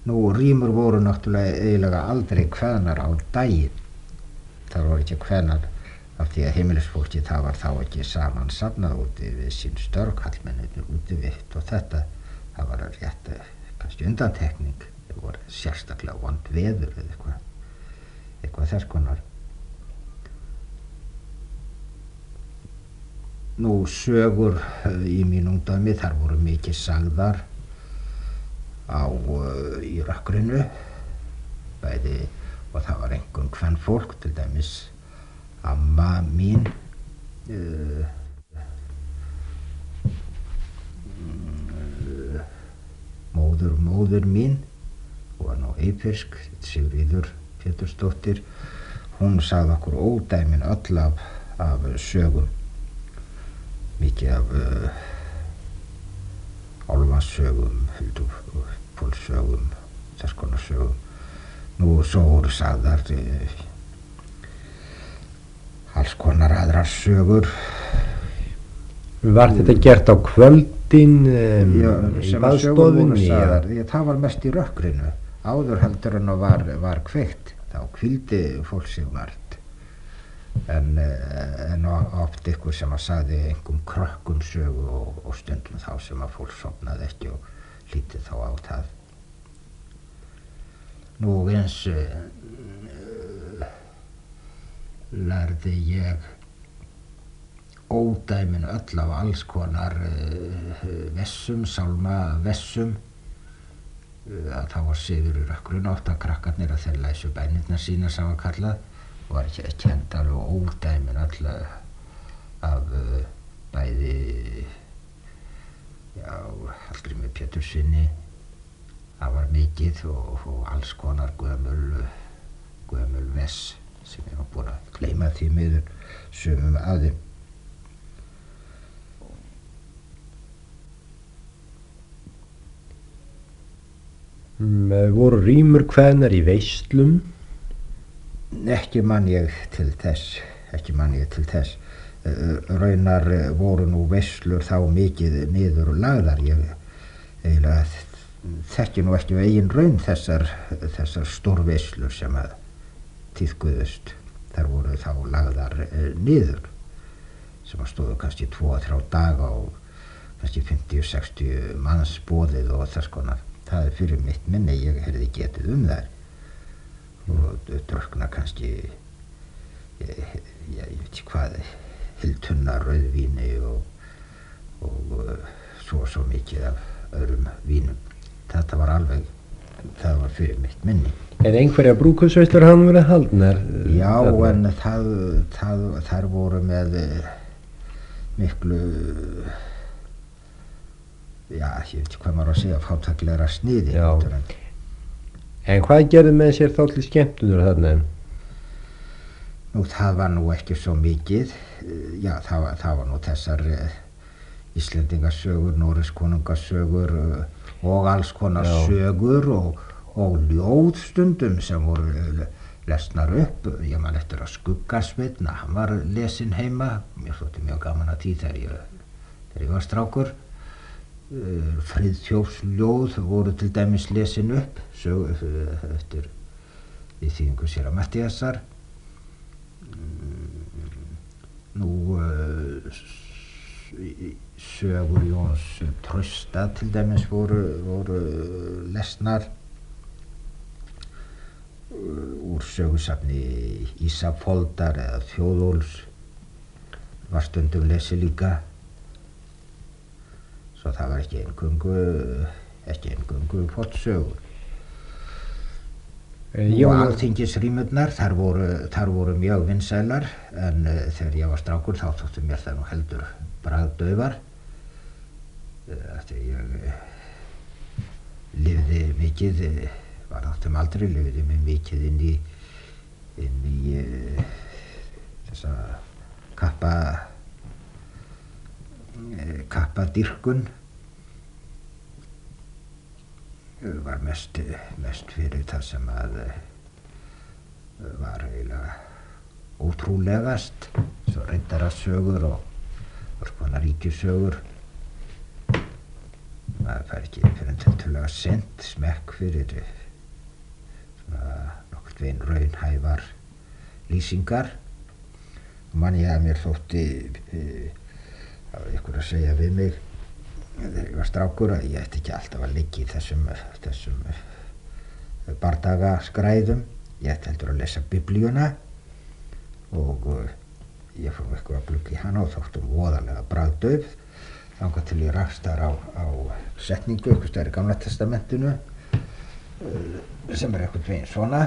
Nú, rímur voru náttúrulega eiginlega aldrei kveðnar á daginn. Það voru ekki kveðnar af því að heimilisfólki það var þá ekki saman safnað úti við sín störf, kallmennirnir úti við hitt og þetta. Það var rétt kannski undantekning. Það voru sérstaklega vond veður eða eitthvað þess konar. Nú, sögur í mín ungdæmi, þar voru mikið sagðar í rökkrinu, bæði, og það var einkum kvenfólk, til dæmis amma mín, móður mín, hún var nú eyfirsk, Sigríður Pétursdóttir, hún sagði okkur ódæmin öll af sögum, mikið af álfasögum, huldufólkssögum, þess konar sögum. Nú, svo voru sagðar alls konar aðrar sögur. Var þetta gert á kvöldin í baðstofunni? Það var mest í rökkrinu. Áður heldur en var kveikt. Þá hvíldi fólk sig vart. En oft ykkur sem að sagði einhverjum krökkum sögu og stundum þá sem að fólk sofnaði ekki og hlítið þá á það. Nú, eins lærði ég ódæmin öll af alls konar vessum, sálmavessum. Að þá var siður í rökkrinu oft að krakkarnir að þeir læsu bænirnar sína sem var kallað. Var kennt alveg ódæmin öll af bæði Hallgrími Péturssyni. Það var mikið og alls konar gömul vess sem ég var búin að gleyma því miður sumum af þeim. Voru rímur kveðnar í veislum? Ekki man ég til þess. Raunar voru nú veislur þá mikið niður og lagðar. Ég eiginlega þekki nú ekki eigin raun þessar stórveislur sem að tíðkuðust. Þær voru þá lagðar niður, sem að stóðu kannski 2-3 daga og kannski 50-60 manns boðið og þess konar. Það fyrir mitt minni, ég heyrði getið þær. Og drökkna kannski, ég veit ekki hvað, hiltunna rauðvíni og svo mikið af öðrum vínum. Þetta var alveg, það var fyrir mitt minni. En einhverja brúðkaupsveislur hafa verið haldnar? Já, en þær voru með miklu, ég veit ekki hvað maður að segja, fátæklegra sniði. En hvað gerðu með sér þá til skemmtunar þarna? Nú, það var nú ekki svo mikið. Já, það var nú þessar Íslendingasögur, Noregskonungasögur og alls konar sögur og ljóðstundum sem voru lesnar upp. Ég man eftir að Skugga-Sveinn, hann var lesinn heima. Mér þótti mjög gaman að því þegar ég var strákur. Friðþjófsljóð voru til dæmis lesin upp eftir í þýðingu séra Matthíasar. Nú, sögur Jóns Trausta til dæmis voru lesnar úr sögusafni Ísafoldar eða Þjóðólfs var stundum lesið líka. Svo það var ekki eingöngu fornsögur. Og alþingisrímurnar, þar voru mjög vinsælar, en þegar ég var strákur þá þóttu mér það nú heldur bragðdaufar. Þegar ég lifði mikið, var áttum aldrei, lifði mig mikið inn í þessa kappadýrkun. Var mest fyrir það sem að var eiginlega ótrúlegast, svo reyndarassögur og alls konar ríkissögur. maður fær ekki fyrir en tiltölulega sent smekk fyrir svona nokkurn veginn raunhæfar lýsingar. Og man ég að mér þótti ykkur að segja við mig þegar ég var strákur að ég ætti ekki alltaf að liggja í þessum bardagaskræðum. Ég ætti heldur að lesa biblíuna og ég fór eitthvað að glugga í hana og þóttum voðalega bragðdauf þangað til ég rakst þar á setningu eitthvað staðar í Gamla testamentinu sem eitthvað veginn svona: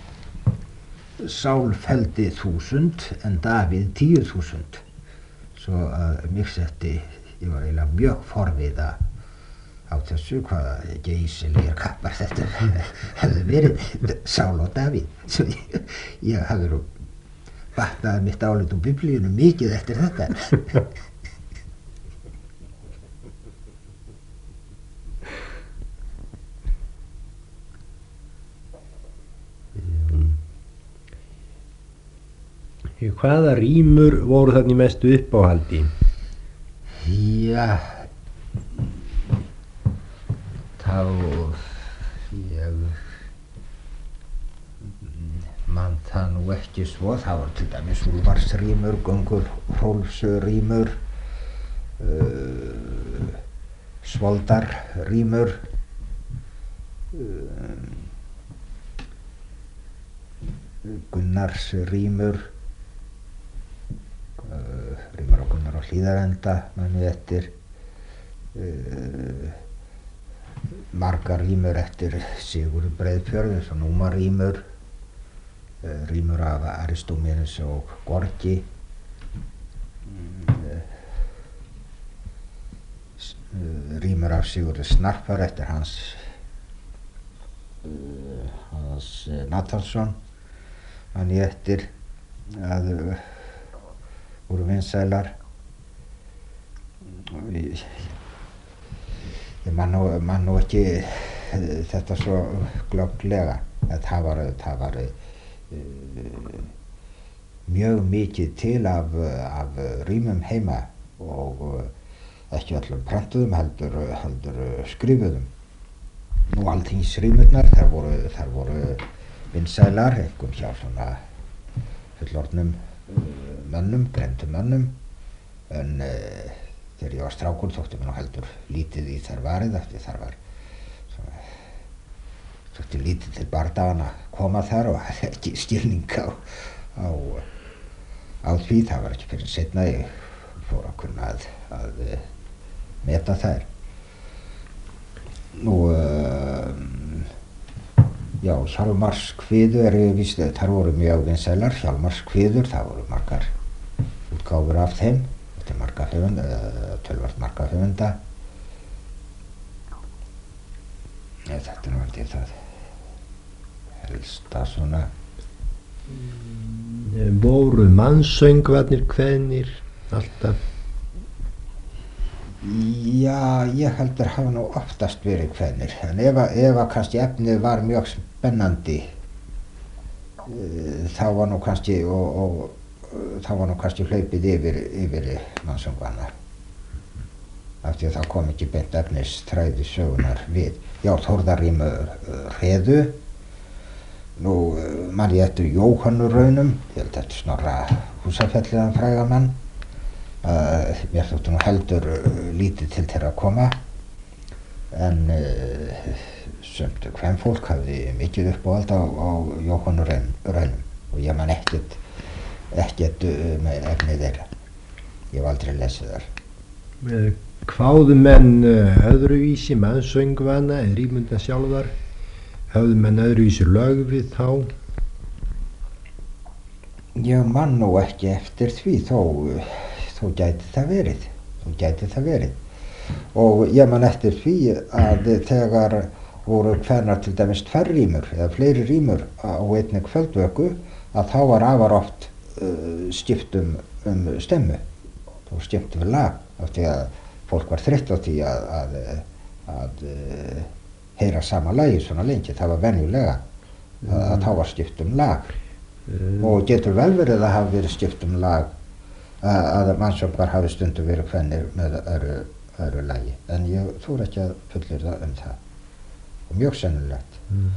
Sál felldi 1000 en Davíð 10.000. Svo að mig setti, ég var eiginlega mjög forviða á þessu hvaða geysilegir kappar þetta hefði verið, Sál og Davíð. Svo ég hafði nú batnaði mitt álit úr biblíunum mikið eftir þetta. Hvaða rímur voru þarna í mestu uppáhaldi? Já, þá ég man það nú ekki svo. Það var til dæmis Úlfarsrímur, Göngulhrólfsrímur, Svoldarrímur, Gunnarsrímur, rímur á Gunnar á Hlíðarenda man ég eftir, margar rímur eftir Sigurð Breiðfjörð eins og Númarímur, rímur af Aristómenes og Gorgi, rímur af Sigurði Snarpar eftir Hans Natalsson man ég eftir að voru vinsælar. Ég man nú ekki þetta svo glögglega. Það var mjög mikið til af rímum heima og ekki öllum prentuðum heldur skrifuðum. Nú Alþingisrímurnar, þær voru vinsælar, einkum hjá svona fullorðnum mönnum, grenntum mönnum, en þegar ég var strákur þótti mér nú heldur lítið í þær varið, eftir þar var svona, þótti lítið til bardagana að koma þar og hafði ekki skilning á því. Það var ekki fyrir seinna ég fór að kunna að meta þær. Nú já, Hjálmarskviður þar voru mjög vinsælar. Hjálmarskviður, það voru margar útgáfur af þeim eftir marga höfunda, töluvert marga höfunda. Þetta nú held ég það helsta svona. Voru mannsöngvarnir kveðnir alltaf? Já, ég heldur hafa nú oftast verið kveðnir, en ef kannski efnið var mjög spennandi þá var nú kannski hlaupið yfir mannsöngvana, af því að það kom ekki beint efnistræði sögunar við. Já, Þórðarrímur Hreðu. Nú man ég eftir Jóhannuraunum, ég held þetta Snorra Húsafelliðan frægamann. Mér þótti nú heldur lítið til þeirra að koma, en sumt kvenfólk hafði mikið uppáhald á Jóhannuraunum og ég man ekkert með efnið þeirra. Ég hef aldrei lesið þar. Kváðu menn öðruvísi mannsöngvana en rímunda sjálfar? Höfðu menn öðruvísi lög við þá? Ég man nú ekki eftir því, þó gæti það verið. Og ég man eftir því að þegar voru kveðnar til dæmis tværrímur eða fleiri rímur á einni kvöldvöku, að þá var afar oft skipt um stemmu og skipt við lag, af því að fólk var þreytt á því að heyra sama lagi svona lengi. Það var venjulega að þá var skipt um lag og getur vel verið að hafa verið skipt um lag að mannsöngvar hafi stundum verið kveðnir með það eru lagi, en ég þúr ekki að fullyrða það og mjög sennilegt.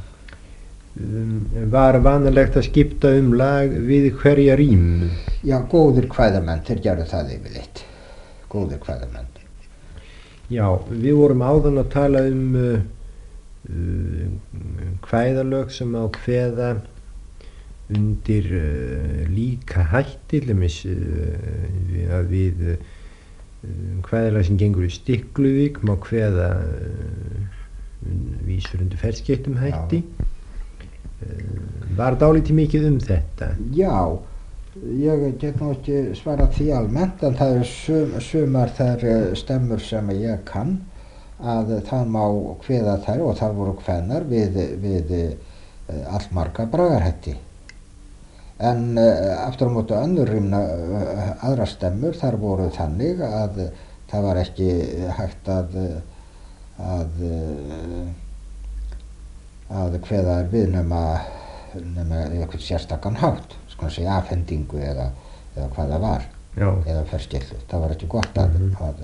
Var vanalegt að skipta lag við hverja rímu? Já, góðir kvæðamenn, þeir gerðu það yfirleitt, góðir kvæðamenn. Já, við vorum áðan að tala kvæðalög sem á kveða undir líka hætti, til dæmis að við kvæðalag sem gengur í Stikluvík má kveða vísur undir ferskeyttum hætti. Var dálítið mikið þetta? Já, ég get nú ekki svarað því almennt, en það eru sumar þær stemmur sem ég kann að það má kveða þær, og þar voru kveðnar við allmarga bragarhætti. En aftur á móti önnur rímna, aðrar stemmur, þar voru þannig að það var ekki hægt að kveða þær við nema eitthvað sérstakann hátt, sko að segja afhendingu eða hvað það var. Já. Eða ferskeytlu. Það var ekki gott að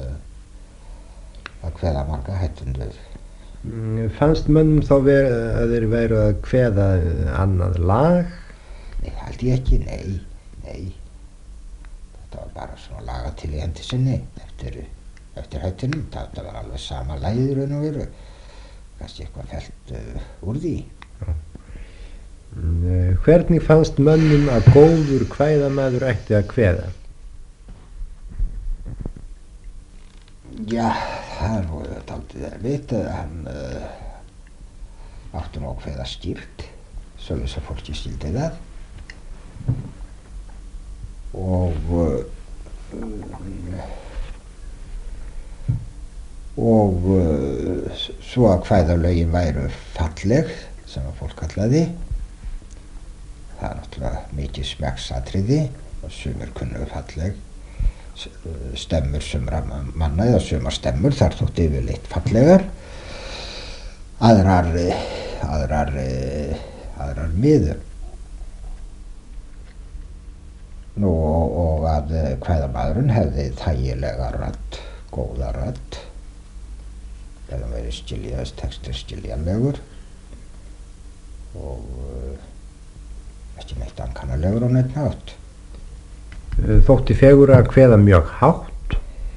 kveða marga hættundur. Fannst mönnum þá að þeir væru að kveða annað lag? Nei, held ég ekki, nei. Þetta var bara svona laga til í hendi sinni eftir hættunum. Það var alveg sama lagið raun og veru. Kannski eitthvað fellt úr því. Já. Hvernig fannst mönnum að góður kvæðamaður ætti að kveða? Já, það er nú dálítið erfitt. Hann átti nú að kveða skýrt, svoleiðis að fólki skildi það. Og svo að kvæðalögin væru falleg, sem að fólk kallaði. Það er náttúrulega mikið smekksatriði og sumir kunnu falleg stemmur sumra manna, eða sumar stemmur þar þótti yfirleitt fallegar, aðrar miður. Nú, og að kvæðamaðurinn hefði þægilega rödd, góða rödd, eða verið textur skiljanlegur og ekki neitt ankannalegur og neitt nátt. Þótti fegurra að kveða mjög hátt?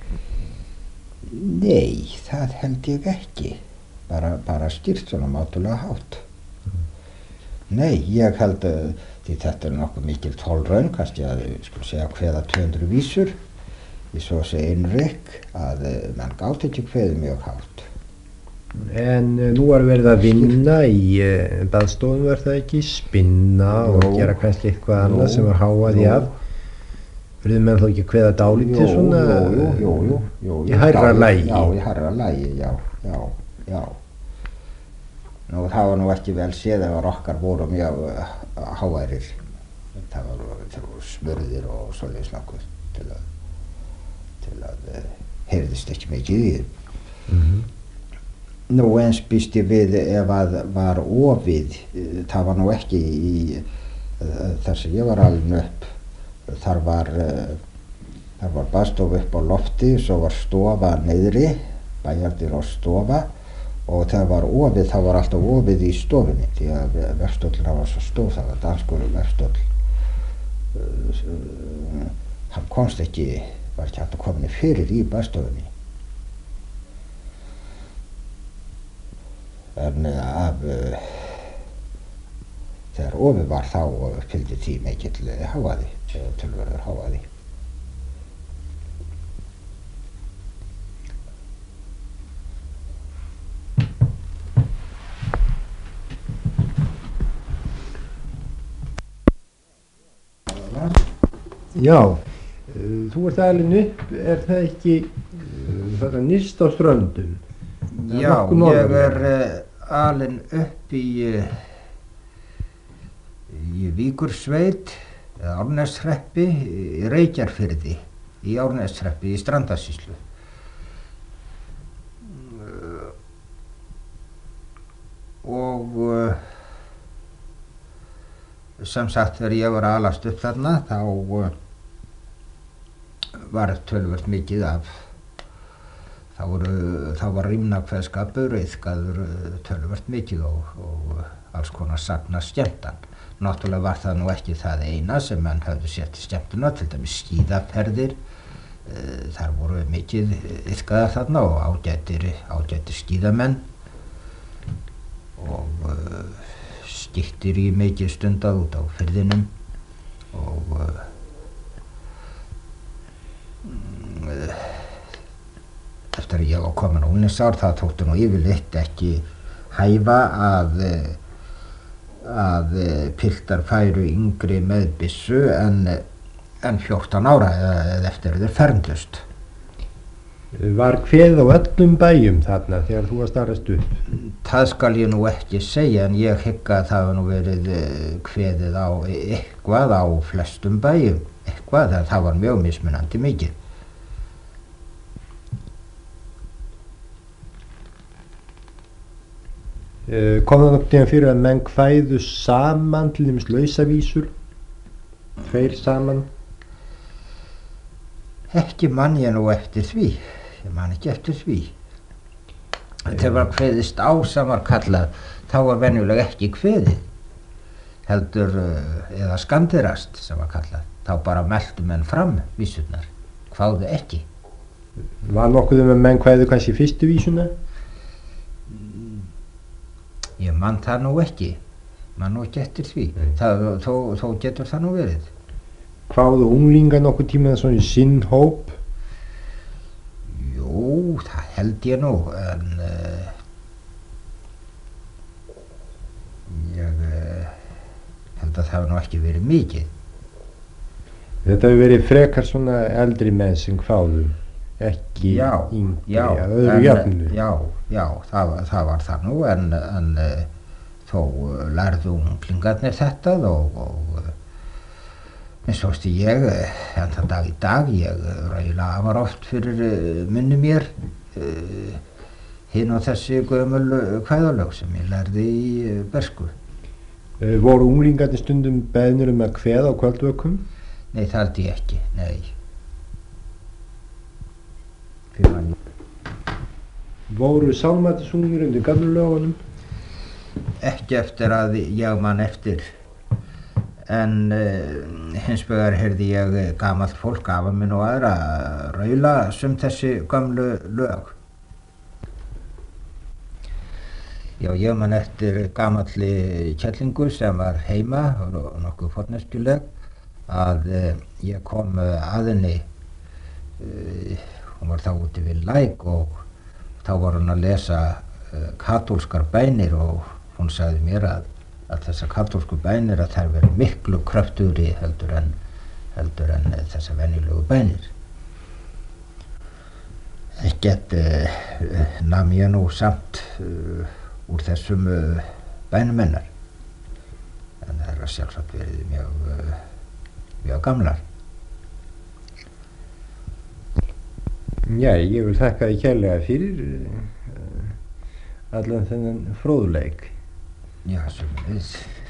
Nei, það held ég ekki. Bara skýrt svona mátulega hátt. Nei, ég held því þetta er nokkuð mikil tólraun, kannski að ég skulle segja kveða 200 vísur í svo að segja innrykk, að menn gátt ekki kveðið mjög hátt. En nú var verið að vinna í baðstofum, var það ekki? Spinna og gera kannski eitthvað annað sem var háaði af. Verður menn þá ekki að kveða dálítið svona í hærra lagi? Já, í hærra lagi, já. Nú, það var nú ekki vel séð ef okkar voru mjög háærir. Það voru smurðir og svoleiðis nokkuð til að heyrðist ekki mikið í þeim. Nú, eins býst ég við ef að var ofið, það var nú ekki í þar sem ég var alveg upp. Þar var baðstofa upp á lofti, svo var stofa niðri, bæjardyr og stofa, og þegar var ofið, þá var alltaf ofið í stofunni, því að verkstóllinn var svo stór, það var danskur verkstóll. Hann komst ekki, var ekki hægt að koma fyrir í baðstofunni. En þegar ofið var þá fylgdi því mikill hávaði, tölverður hávaði. Já, þú ert alin upp, er það ekki þetta nyrst á Ströndum? Já, ég er alin upp í Víkursveit, eða Árneshreppi, í Reykjarfirði, í Árneshreppi, í Strandasýslu. Og sem sagt, þegar ég var að alast upp þarna, þá var töluvert mikið af þá var rímnakveðskapur iðkaður töluvert mikið og alls konar sagna skemmtan. Náttúrulega var það nú ekki það eina sem menn höfðu sér til skemmtuna, til dæmis skíðaferðir. Þar voru mikið iðkaðar þarna og ágætir skíðamenn og skiktir í mikið stundað út á firðinum og eftir að ég var komin á unglingsár það þótti nú yfirleitt ekki hæfa að piltar færu yngri með byssu en 14 ára eða eftir þeir fermdust. Var kveðið á öllum bæjum þarna þegar þú varst alast upp? Það skal ég nú ekki segja en ég hygg að það hafi nú verið kveðið á eitthvað á flestum bæjum, eitthvað, en það var mjög mismunandi mikið. Kom það nokkuð tíma fyrir að menn kvæðu saman til dæmis lausavísur? Tveir saman? Ekki man ég nú eftir því, ég man ekki eftir því. Þegar var kveðist á sem var kallað, þá var venjulega ekki kveðið, heldur eða skandirast sem var kallað. Þá bara meldu menn fram vísurnar, kváðu ekki. Var nokkuð að menn kvæðu kannski fyrstu vísuna? Ég man það nú ekki, man nú ekki eftir því, þó getur það nú verið. Kváðu unglinga nokkuð tíma svona í sinn hóp? Jú, það held ég nú, en ég held að það hafi nú ekki verið mikið. Þetta hefur verið frekar svona eldri menn sem kváðu, ekki yngri að öðru jöfnu. Já, það var það nú, en þó lærðu unglingarnir þetta og eins og ég, en það dag í dag, ég rægilega afar oft fyrir munni mér hinn og þessi gömul kvæðalög sem ég lærði í bersku. Voru unglingarnir stundum beðnir að kveða á kvöldvökum? Nei, það held ég ekki, nei. Voru sálmættisungir undir gamlu lögunum? Ekki eftir að ég man eftir, en hins vegar heyrði ég gamalt fólk, afa minn og aðra, raula sum þessi gamlu lög. Já, ég man eftir gamalli kellingu sem var heima og nokkuð forneskjuleg, að ég kom að henni, hún var þá úti við læk og þá var hún að lesa katólskar bænir og hún sagði mér að þessar katólsku bænir að þær verið miklu kröftugri heldur en þessar venjulegu bænir. Ekkert nam ég nú samt úr þessum bænum hennar, en það er sjálfsagt verið mjög gamlar. Já, ég vil þakka því kærlega fyrir allan þennan fróðleik. Já, sömuleiðis.